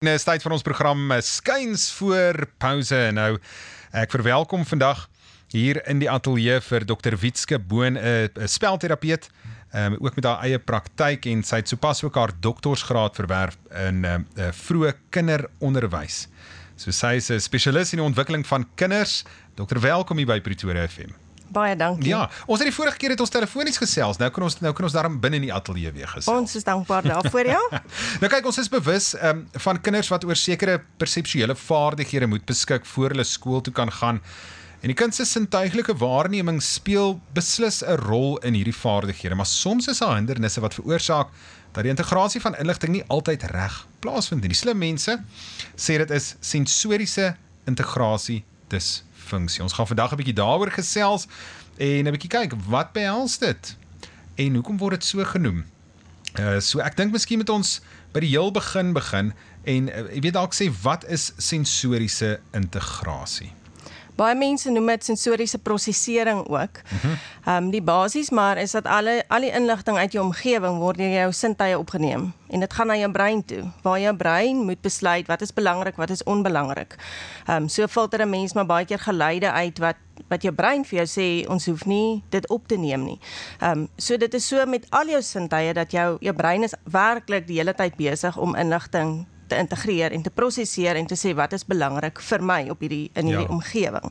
Dis tyd van ons program Skuins voor Pause. Nou, ek verwelkom vandag hier in die ateljee vir Dr. Wietske Boon, 'n spelterapeut, ook met haar eie praktyk en sy het sopas ook haar doktorsgraad verwerf in vroeë kinderonderwys. So sy is 'n spesialis in die ontwikkeling van kinders. Dokter, welkom hier by Pretoria FM. Baie dankie. Ja, ons het die vorige keer ons telefonies gesels. Nou kan ons daarom binne in die ateljee weer gesels. Ons is dankbaar daarvoor, ja. Nou kyk, ons is bewus van kinders wat oor sekere perseptuele vaardighede moet beskik voor hulle skool toe kan gaan. En die kind se sintuiglike waarneming speel beslis 'n rol in hierdie vaardighede, maar soms is daar hindernisse wat veroorsaak dat die integrasie van inligting nie altyd reg plaasvind. En die slim mense sê dit is sensoriese integrasie disfunksie. Ons gaan vandag 'n bietjie daaroor gesels en 'n bietjie kyk wat behels dit en hoekom word dit so genoem. So ek dink miskien met ons by die heel begin en jy weet dalk sê wat is sensoriese integrasie? Baie mense noem dit sensoriese prosesering ook. Die basies maar is dat al die inligting uit jou omgewing word deur jou sintuie opgeneem en dit gaan na jou brein toe, waar jou brein moet besluit wat is belangrik, wat is onbelangrik. So filter 'n mens maar baie keer geluide uit wat jou brein vir jou sê, ons hoef nie dit op te neem nie. So dit is so met al jou sintuie dat jou brein is werklik die hele tyd besig om inligting te integreer en te prosesseer en te sê wat is belangrik vir my in hierdie omgewing.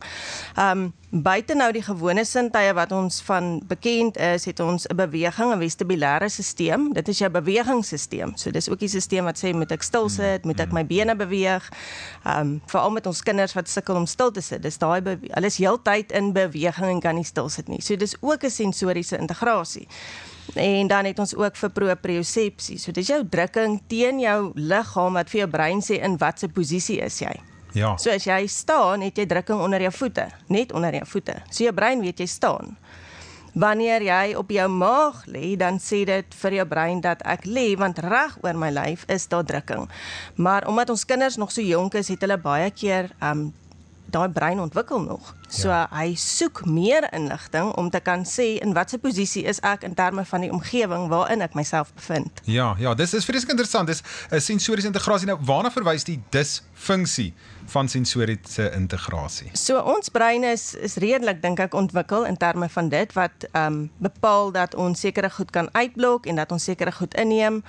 Buite nou die gewone sintuie wat ons van bekend is, het ons 'n beweging, 'n vestibulêre stelsel. Dit is jou bewegingsstelsel. So dis ook die stelsel wat sê moet ek stil sit, moet ek my bene beweeg. Veral met ons kinders wat sukkel om stil te sit. Dis hulle is heeltyd in beweging en kan nie stil sit nie. So dis ook 'n sensoriese integrasie. En dan het ons ook vir propriosepsie. So dis jou drukking teen jou liggaam wat vir jou brein sê in watse posisie is jy. Ja. So as jy staan, het jy drukking onder jou voete, net onder jou voete. So jou brein weet jy staan. Wanneer jy op jou maag lê, dan sê dit vir jou brein dat ek lê, want reg oor my lyf is daar drukking. Maar omdat ons kinders nog so jonk is, het hulle baie keer daai brein ontwikkel nog. So hy soek meer inligting om te kan sê in watse posisie is ek in terme van die omgewing waarin ek myself bevind. Ja, dis is vreeslik interessant. Dis 'n sensoriese integrasie. Nou, waarna verwys die disfunksie van sensoriese integrasie? So ons brein is redelik, dink ek, ontwikkel in terme van dit wat bepaal dat ons sekere goed kan uitblok en dat ons sekere goed inneem.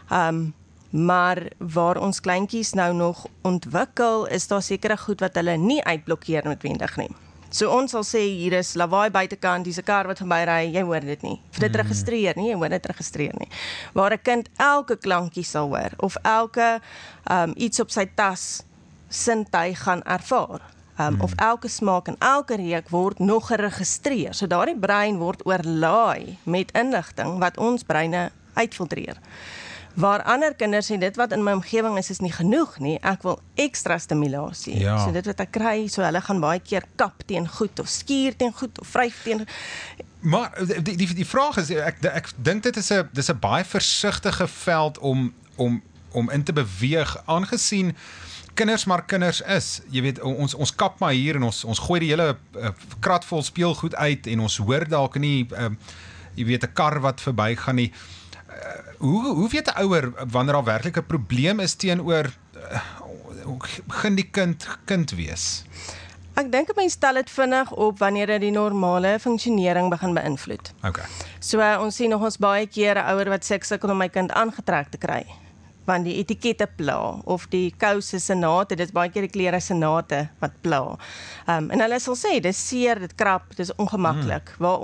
Maar waar ons kleintjies nou nog ontwikkel, is daar sekere goed wat hulle nie uitblokkeer noodwendig nie. So ons sal sê, hier is lawaai buitekant, dis 'n kar wat verbyry, jy hoor dit nie. Of dit registreer nie, jy hoor dit registreer nie. Waar 'n kind elke klankie sal hoor, of elke iets op sy tas sintuig gaan ervaar. Of elke smaak en elke reuk word nog geregistreer. So daardie brein word oorlaai met inligting wat ons breine uitfiltreer. Waar ander kinders sê, dit wat in my omgewing is nie genoeg nie, ek wil ekstra stimulasie. Ja. So dit wat ek kry, so hulle gaan baie keer kap teen goed, of skuur teen goed, of vryf teen. Maar die vraag is, ek dink dit is 'n baie versigtige veld om in te beweeg, aangesien kinders maar kinders is. Jy weet, ons kap maar hier en ons gooi die hele krat vol speelgoed uit en ons hoor dalk nie, jy weet, 'n kar wat verbygaan nie. Hoe weet 'n ouer wanneer daar werklik 'n probleem is teenoor hoe begin die kind wees? Ek dink 'n mens stel dit vinnig op wanneer dit die normale funksionering begin beïnvloed. Okay. So ons sien nog ons baie keer 'n ouer wat sukkel om my kind aangetrek te kry. Want die etikette pla, of die kouse senate, dit is baie keer die klere senate wat pla. En hulle sal sê, dis seer, dit krap, dis ongemaklik, waar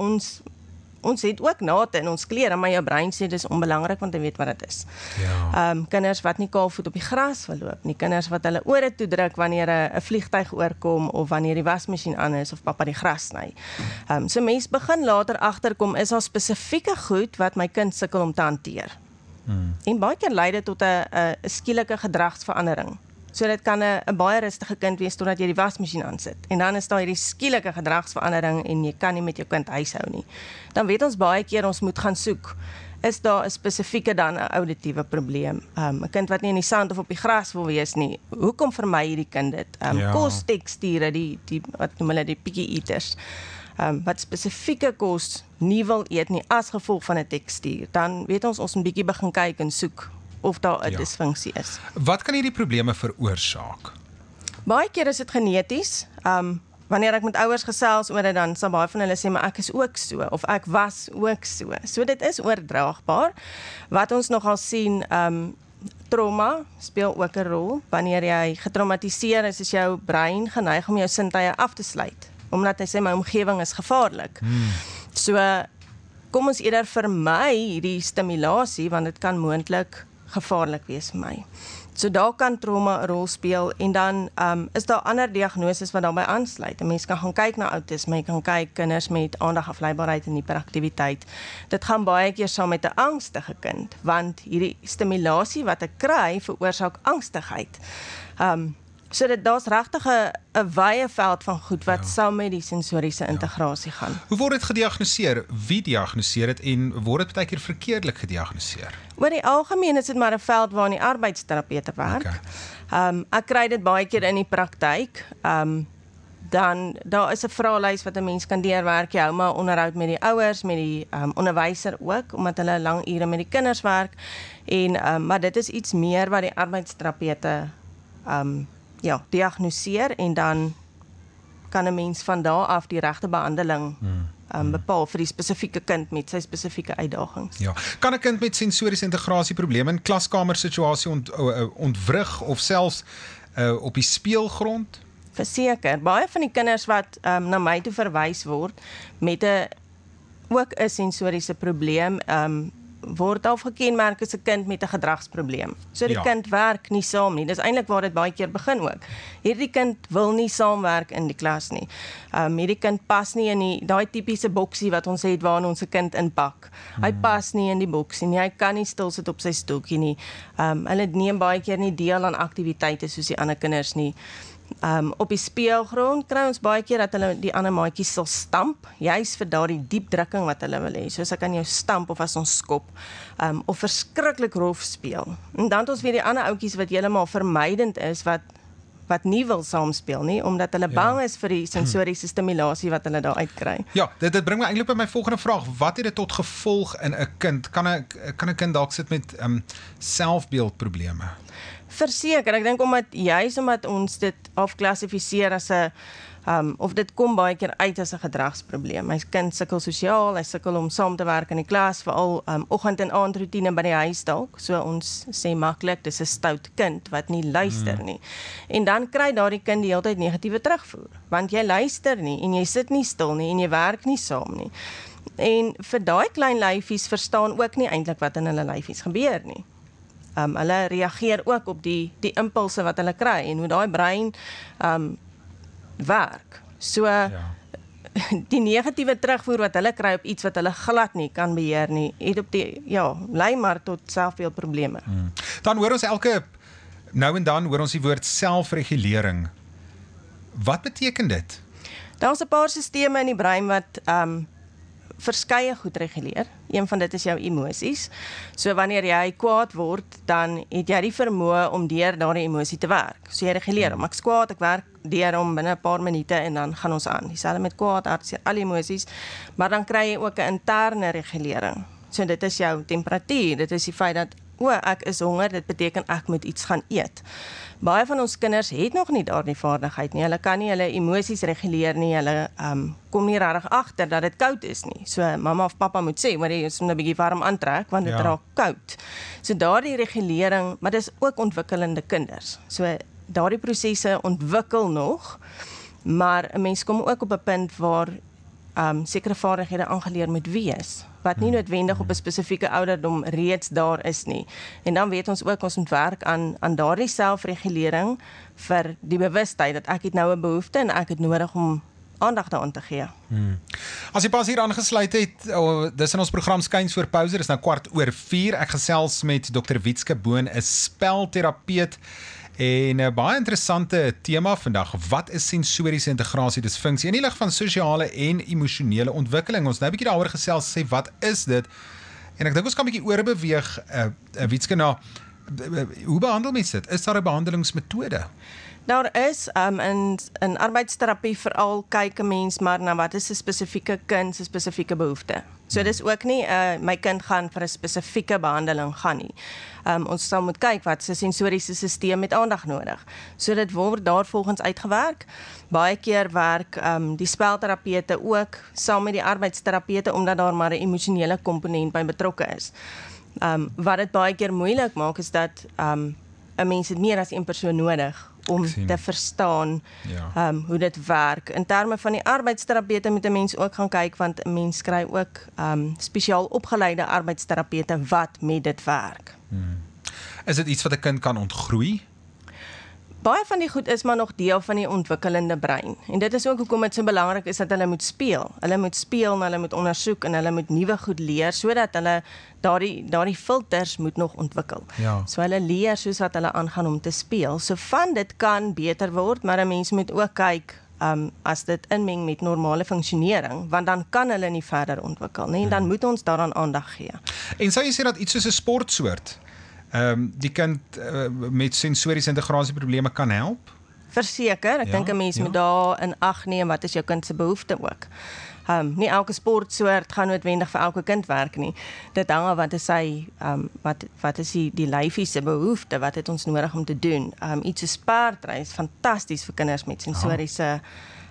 ons het ook nate in ons klere, maar jou brein sê dis onbelangrik want hy weet wat dit is. Ja. Kinders wat nie kaalvoet op die gras wil loop nie, kinders wat hulle ore toedruk wanneer 'n vliegtyg oorkom of wanneer die wasmasjien aan is of pappa die gras sny. So mense begin later agterkom, is daar spesifieke goed wat my kind sukkel om te hanteer. En baie keer lei dit tot 'n skielike gedragsverandering. So dit kan 'n baie rustige kind wees totdat jy die wasmasjien aansit. En dan is daar hierdie skielike gedragsverandering en jy kan nie met jou kind huishou nie. Dan weet ons baie keer ons moet gaan soek. Is daar 'n spesifieke dan 'n auditiewe probleem? 'n Kind wat nie in die sand of op die gras wil wees nie. Hoekom vermy hierdie kind dit? Kostekstiere, die wat noem hulle die picky eaters. Wat spesifieke kos nie wil eet nie as gevolg van 'n tekstuur. Dan weet ons moet bietjie begin kyk en soek. of daar 'n Ja. disfunksie is. Wat kan hierdie probleme veroorsaak? Baie keer is dit geneties. Wanneer ek met ouers gesels oor dit, dan sal baie van hulle sê, maar ek is ook so, of ek was ook so. So dit is oordraagbaar. Wat ons nogal sien, trauma speel ook 'n rol. Wanneer jy getraumatiseer is jou brein geneig om jou sintuie af te sluit, omdat hy sê my omgewing is gevaarlik. So kom ons eerder vermy hierdie stimulasie, want dit kan moontlik gevaarlik wees vir my. So daar kan trauma 'n rol speel, en dan is daar ander diagnoses wat daarbey aansluit. 'n Mens kan gaan kyk na autisme, jy kan kyk kinders met aandagafleibaarheid en hiperaktiwiteit. Dit gaan baie keer saam met 'n angstige kind, want hierdie stimulasie wat ek kry veroorsaak angstigheid. So daar's regtig 'n wye veld van goed wat saam met die sensoriese integrasie gaan. Hoe word dit gediagnoseer? Wie diagnoseer dit en word dit baie keer verkeerdelik gediagnoseer? Oor die algemeen is dit maar 'n veld waarin die arbeidsterapeute werk. Ek kry dit baie keer in die praktyk. Dan daar is 'n vraelys wat 'n mens kan deurwerk. Jy hou maar onderhoud met die ouers, met die onderwyser ook, omdat hulle lang ure met die kinders werk. Maar dit is iets meer wat die arbeidsterapeute diagnoseer, en dan kan 'n mens van daar af die regte behandeling bepaal vir die spesifieke kind met sy spesifieke uitdagings. Ja. Kan 'n kind met sensoriese integrasie probleme in klaskamersituasie ontwrig of selfs op die speelgrond? Verseker, baie van die kinders wat na my toe verwys word met ook 'n sensoriese probleem, word al gekenmerk as 'n kind met 'n gedragsprobleem. So die kind werk nie saam nie. Dis eintlik waar dit baie keer begin ook. Hierdie kind wil nie saamwerk in die klas nie. Hierdie kind pas nie in daai tipiese boksie wat ons het waarin ons 'n kind inpak. Hy pas nie in die boksie nie. Hy kan nie stil sit op sy stoeltjie nie. Hulle neem baie keer nie deel aan aktiwiteite soos die ander kinders nie. Op die speelgrond kry ons baie keer dat hulle die ander maatjies sal stamp, juis vir daardie diep drukking wat hulle wil hê. Soos ek kan jou stamp of as ons skop, of verskriklik rof speel. En dan het ons weer die ander ouetjies wat heeltemal vermydend is, wat nie wil saamspeel nie, omdat hulle bang is vir die sensoriese stimulasie wat hulle daar uitkry. Ja, dit bring my eintlik by my volgende vraag. Wat het dit tot gevolg in 'n kind? Kan 'n kind dalk sit met selfbeeldprobleme? Verseker, ek dink omdat ons dit afklassifiseer as 'n of dit kom baie keer uit as 'n gedragsprobleem. My kind sukkel sosiaal, hy sukkel om saam te werk in die klas, veral oggend- en aandroetine by die huis dalk. So ons sê maklik, dis 'n stout kind wat nie luister nie. En dan kry daardie kind die hele tyd negatiewe terugvoer, want jy luister nie en jy sit nie stil nie en jy werk nie saam nie. En vir daai klein lyfies verstaan ook nie eintlik wat in hulle lyfies gebeur nie. Hulle reageer ook op die impulse wat hulle kry en hoe daai brein werk. So die negatiewe terugvoer wat hulle kry op iets wat hulle glad nie kan beheer nie, het op lei maar tot selfbeeldprobleme. Dan hoor ons nou en dan hoor ons die woord selfregulering. Wat beteken dit? Daar's 'n paar sisteme in die brein wat verskeie goed reguleer. Een van dit is jou emosies. So wanneer jy kwaad word, dan het jy die vermoë om deur daardie emosie te werk. So jy reguleer hom. Ek's kwaad, ek werk deur hom binne 'n paar minute en dan gaan ons aan. Dieselfde met kwaad, hartseer, al die emosies, maar dan kry jy ook 'n interne regulering. So dit is jou temperatuur, dit is die feit dat ek is honger, dit beteken ek moet iets gaan eet. Baie van ons kinders het nog nie daardie vaardigheid nie. Hulle kan nie hulle emosies reguleer nie. Hulle kom nie regtig agter dat dit koud is nie. So mamma of pappa moet sê, maar jy moet 'n bietjie warm aantrek want dit raak koud. So daardie regulering, maar dis ook ontwikkelende kinders. So daardie prosesse ontwikkel nog, maar 'n mens kom ook op 'n punt waar sekere vaardighede aangeleer moet wees, wat nie noodwendig op 'n spesifieke ouderdom reeds daar is nie. En dan weet ons ook, ons moet werk aan daardie selfregulering vir die bewustheid dat ek het nou 'n behoefte en ek het nodig om aandag daaraan te gee. As jy pas hier aangesluit het, dis in ons program Skuins voor Pouse, dis nou 4:15. Ek gesels met Dr. Wietske Boon, 'n spelterapeut. En 'n baie interessante tema vandag, wat is sensoriese integrasie disfunksie in die lig van sosiale en emosionele ontwikkeling. Ons nou 'n bietjie daaroor gesels, sê wat is dit? En ek dink ons kan 'n bietjie oorbeweeg, Wietske, na hoe behandel mense dit? Is daar 'n behandelingsmetode? Daar is in arbeidsterapie veral kyk 'n mens maar na wat is 'n spesifieke kind se spesifieke behoefte. So dis ook nie my kind gaan vir 'n spesifieke behandeling gaan nie. Ons sal moet kyk wat se sensoriese stelsel met aandag nodig. So dit word daar volgens uitgewerk. Baie keer werk die spelterapeute ook saam met die arbeidsterapeute omdat daar maar 'n emosionele komponent by betrokke is. Wat dit baie keer moeilik maak is dat 'n mens het meer as een persoon nodig om te verstaan hoe dit werk. In terme van die arbeidsterapeute moet 'n mens ook gaan kyk, want 'n mens kry ook spesiaal opgeleide arbeidsterapeute wat met dit werk. Is dit iets wat 'n kind kan ontgroei? Baie van die goed is maar nog deel van die ontwikkelende brein. En dit is ook hoekom dit so belangrik is dat hulle moet speel. Hulle moet speel en hulle moet ondersoek en hulle moet nuwe goed leer sodat hulle daardie filters moet nog ontwikkel. Ja. So hulle leer soos wat hulle aangaan om te speel. So van dit kan beter word, maar 'n mens moet ook kyk as dit inmeng met normale funksionering, want dan kan hulle nie verder ontwikkel nie en dan moet ons daaraan aandag gee. En sou jy sê dat iets soos 'n sportsoort die kind met sensoriese integrasieprobleme kan help? Verseker, ek dink 'n mens moet daar in ag neem wat is jou kind se behoefte ook. Nie elke sportsoort gaan noodwendig vir elke kind werk nie. Dit hang af wat is sy wat is die lyfie se behoefte, wat het ons nodig om te doen. Iets soos perdry is fantasties vir kinders met sensoriese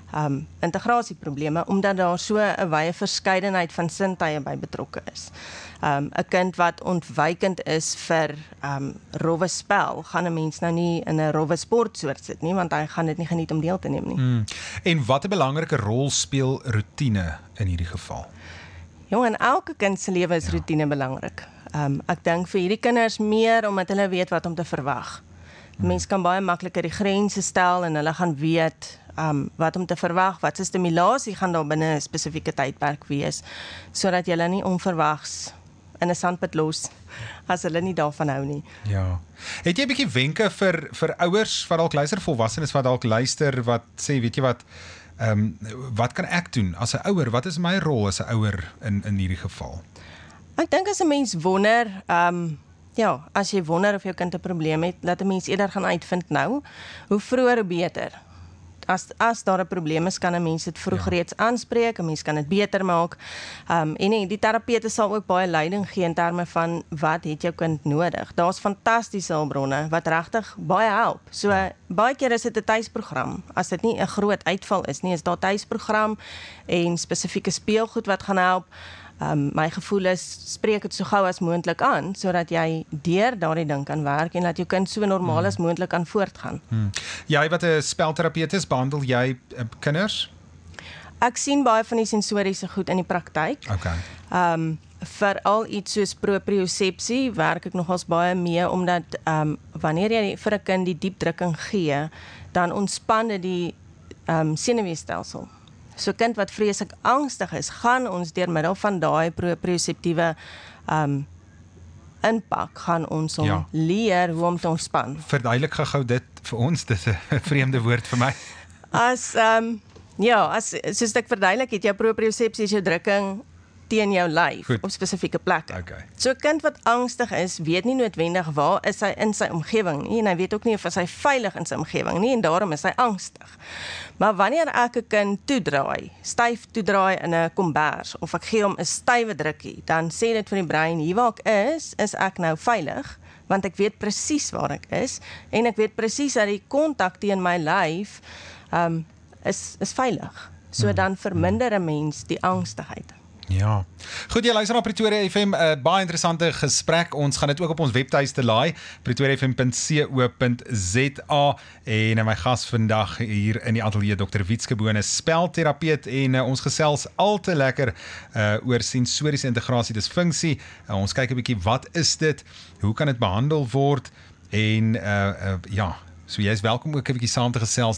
integrasieprobleme omdat daar so 'n wye verskeidenheid van sintuie by betrokke is. 'n kind wat ontwykend is vir rowwe spel, gaan 'n mens nou nie in 'n rowwe sportsoort sit nie, want hy gaan dit nie geniet om deel te neem nie. En wat 'n belangrike rol speel roetine in hierdie geval? Jong, in elke kind se lewe is roetine belangrik. Ek dink vir hierdie kinders meer omdat hulle weet wat om te verwag. Mens kan baie makliker die grense stel en hulle gaan weet wat om te verwag, wat se stimulasie gaan daar binne 'n spesifieke tydperk wees, sodat jy nie onverwags in 'n sandpit los as hulle nie daarvan hou nie. Ja. Het jy 'n bietjie wenke vir ouers wat dalk luister, volwassenes wat dalk luister, wat sê, weet jy wat kan ek doen as 'n ouer? Wat is my rol as 'n ouer in hierdie geval? Ek dink as 'n mens wonder, as jy wonder of jou kind 'n probleem het, laat 'n mens eerder gaan uitvind nou. Hoe vroeër hoe beter. As daar 'n probleem is, kan 'n mens dit vroeg reeds aanspreek, 'n mens kan dit beter maak. En die terapeute sal ook baie leiding gee in terme van wat het jou kind nodig. Daar's fantastiese hulpbronne wat regtig baie help. So baie keer is dit 'n tuisprogram. As dit nie 'n groot uitval is nie, is daar tuisprogram en spesifieke speelgoed wat gaan help. My gevoel is, spreek dit so gou as moontlik aan, sodat jy deur daardie ding kan werk en dat jou kind so normaal as moontlik kan voortgaan. Jy wat 'n spelterapeut is, behandel jy kinders? Ek sien baie van die sensoriese goed in die praktyk. Okay. Veral iets soos propriosepsie werk ek nogals baie mee, omdat wanneer jy vir 'n kind die diep drukking gee, dan ontspan dit die senuweestelsel. So 'n kind wat vreeslik angstig is, gaan ons deur middel van daai proprioseptiewe inpak, gaan ons hom leer hoe om te ontspan. Verduidelik gou dit vir ons, dit is 'n vreemde woord vir my. Soos ek verduidelik het, jou propriosepsie is jou drukking teen jou lyf op spesifieke plekke. Okay. So 'n kind wat angstig is, weet nie noodwendig waar is hy in sy omgewing nie, en hy weet ook nie of hy veilig in sy omgewing nie, en daarom is hy angstig. Maar wanneer ek 'n kind styf toedraai in 'n kombers, of ek gee hom 'n stywe drukkie, dan sê dit vir die brein, hier waar ek is ek nou veilig, want ek weet presies waar ek is, en ek weet presies dat die kontak teen my lyf is veilig. So dan verminder 'n mens die angstigheid. Ja. Goed, jy luister na Pretoria FM, baie interessante gesprek. Ons gaan dit ook op ons webtuiste laai, pretoriafm.co.za, en my gas vandag hier in die ateljee, Dr. Wietske Bone, spelterapeut, en ons gesels al te lekker oor sensoriese integrasie disfunksie. Ons kyk 'n bietjie, wat is dit? Hoe kan dit behandel word? En so jy is welkom ook 'n bietjie saam te gesels,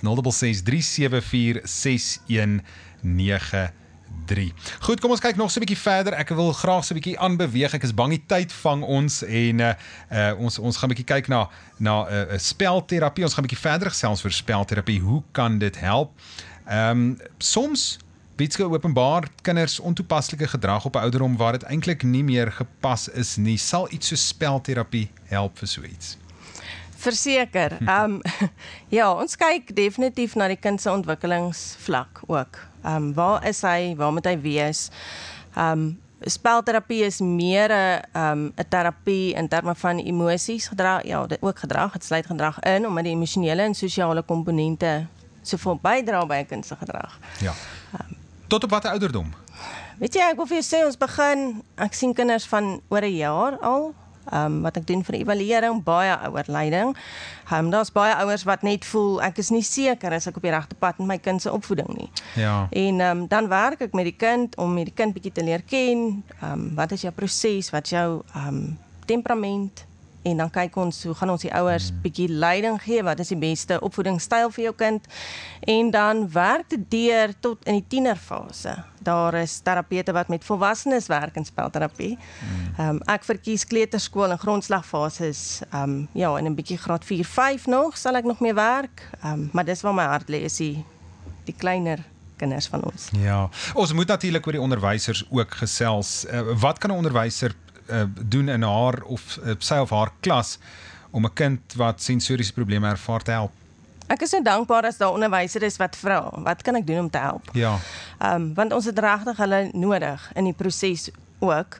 066-374-6193. Goed, kom ons kyk nog so 'n bietjie verder. Ek wil graag so 'n bietjie aanbeweeg. Ek is bang die tyd vang ons, en ons gaan 'n bietjie kyk na spelterapie. Ons gaan 'n bietjie verder gesels oor spelterapie. Hoe kan dit help? Soms Wietske, openbaar kinders ontoepaslike gedrag op 'n ouderdom waar dit eintlik nie meer gepas is nie. Sal iets so spelterapie help vir so iets? Verseker. Ja, ons kyk definitief na die kind se ontwikkelingsvlak ook. Waar is hy? Waar moet hy wees? Spelterapie is meer 'n terapie in terme van emosies, gedrag, ja, ook gedrag, dit sluit gedrag in, omdat die emosionele en sosiale komponente soveel bydra by 'n kind se gedrag. Ja. Tot op watter ouderdom? Weet jy, ek wil vir jou sê, ons begin, ek sien kinders van oor 'n jaar al, wat ek doen vir evaluering, baie ouerleiding. Daar's baie ouers wat net voel, ek is nie seker as ek op die regte pad met my kind se opvoeding nie. Ja. En dan werk ek met die kind, om met die kind bietjie te leer ken, wat is jou proses, wat is jou temperament, en dan kyk ons, hoe gaan ons die ouers bietjie leiding gee, wat is die beste opvoedingsstyl vir jou kind, en dan werk dit deur tot in die tienerfase. Daar is terapeute wat met volwassenes werk in spelterapie. Ek verkies kleuterskool en grondslagfases, ja, en 'n bietjie graad 4-5 nog, sal ek nog mee werk, maar dis waar my hart lê, is die kleiner kinders van ons. Ja, ons moet natuurlik oor die onderwysers ook gesels. Wat kan 'n onderwyser doen in haar of sy of haar klas om 'n kind wat sensoriese probleme ervaar te help? Ek is so dankbaar as daar onderwysers is wat vra, wat kan ek doen om te help? Ja. Want ons het regtig hulle nodig in die proses ook.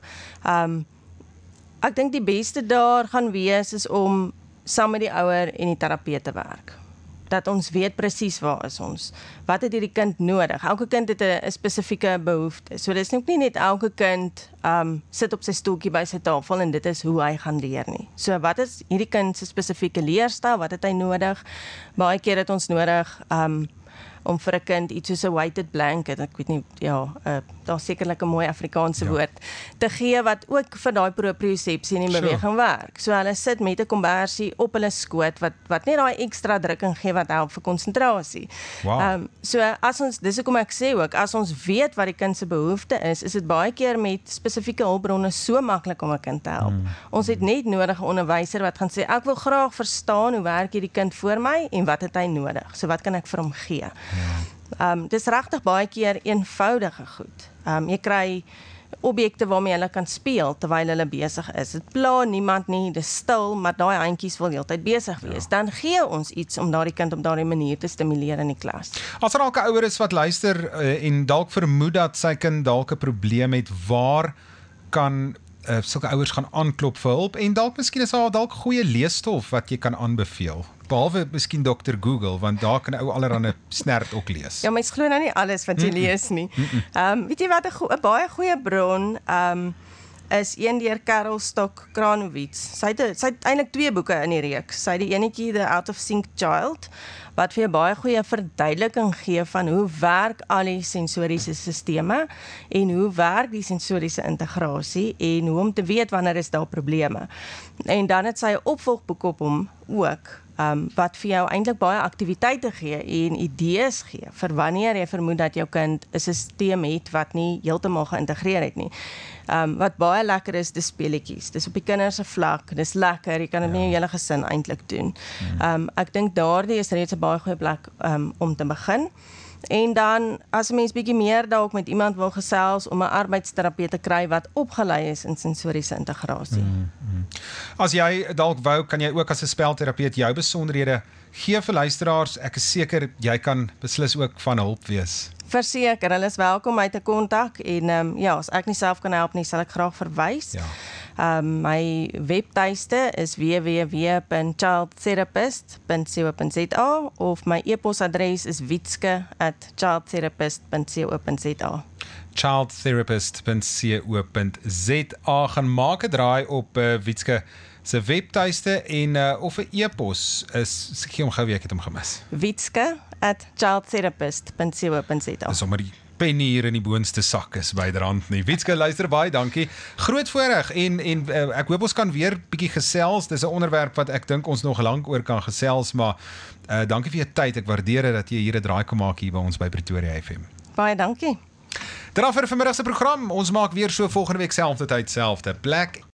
Ek dink die beste daar gaan wees is om saam met die ouer en die terapeut te werk. Dat ons weet presies waar is ons. Wat het hierdie kind nodig? Elke kind het 'n spesifieke behoefte. So dis nie net elke kind sit op sy stoeltjie by sy tafel en dit is hoe hy gaan leer nie. So wat is hierdie kind se spesifieke leerstyl? Wat het hy nodig? Baie keer het ons nodig om vir 'n kind iets soos 'n weighted blanket, ek weet nie, ja, daar's sekerlik 'n mooi Afrikaanse woord, te gee wat ook vir daai propriosepsie in die beweging werk. So hulle sit met 'n kombersie op hulle skoot wat net daai ekstra drukking gee wat help vir konsentrasie. Wow. So as ons, dis hoekom ek sê ook, as ons weet wat die kind se behoefte is dit baie keer met spesifieke hulpbronne so maklik om 'n kind te help. Ons het net nodig 'n onderwyser wat gaan sê, ek wil graag verstaan hoe werk hierdie kind voor my en wat het hy nodig. So wat kan ek vir hom gee? Dis regtig baie keer eenvoudige goed. Jy kry objekte waarmee hulle kan speel terwyl hulle besig is. Dit pla niemand nie, dis stil, maar daai handjies wil heeltyd besig wees. Dan gee ons iets om daardie kind op daardie manier te stimuleer in die klas. As dalk 'n ouer is wat luister en dalk vermoed dat sy kind dalk 'n probleem het, waar kan sulke ouers gaan aanklop vir hulp, en dalk miskien is daar dalk goeie leesstof wat jy kan aanbeveel, behalwe miskien Dr. Google, want daar kan ou allerhande snert ook lees. Ja, mens glo nou nie alles wat jy lees nie. Weet jy wat 'n baie goeie bron is een deur Carol Stock-Kranowitz. Sy het eintlik 2 boeke in die reeks. Sy het die enetjie The Out of Sync Child, wat vir 'n baie goeie verduideliking gee van hoe werk al die sensoriese sisteme en hoe werk die sensoriese integrasie en hoe om te weet wanneer is daar probleme. En dan het sy 'n opvolgboek op hom ook, wat vir jou eintlik baie aktiwiteite gee en idees gee vir wanneer jy vermoed dat jou kind 'n sisteem het wat nie heeltemal geïntegreer het nie. Wat baie lekker is, dis speletjies. Dis op die kinders se vlak, dis lekker, jy kan dit met jou hele gesin eintlik doen. Ek dink daardie is reeds 'n baie goeie plek om te begin. En dan, as 'n mens bietjie meer dalk met iemand wil gesels om 'n arbeidsterapeut te kry wat opgelei is in sensoriese integrasie. As jy dalk wou, kan jy ook as 'n spelterapeut jou besonderhede gee vir luisteraars. Ek is seker jy kan beslis ook van hulp wees. Verseker, hulle is welkom my te kontak en ja, as ek nie self kan help nie, sal ek graag verwys. Ja. My webtuiste is www.childtherapist.co.za of my e-posadres is wietske@childtherapist.co.za. childtherapist.co.za. Gaan maak 'n draai op Wietske se webtuiste en of 'n e-pos is, ek gee hom gou weer, ek het hom gemis. Wietske@childtherapist.co.za. Dis sommer die pen hier in die boonste sak is byderhand nie. Wietske, luister, baie dankie. Groot voorreg en ek hoop ons kan weer bietjie gesels. Dis 'n onderwerp wat ek dink ons nog lank oor kan gesels, maar dankie vir jou tyd. Ek waardeer dit dat jy hier 'n draai kom maak hier by ons by Pretoria FM. Baie dankie. Dit af vir vanmiddag se program. Ons maak weer so volgende week selfde tyd, selfde plek.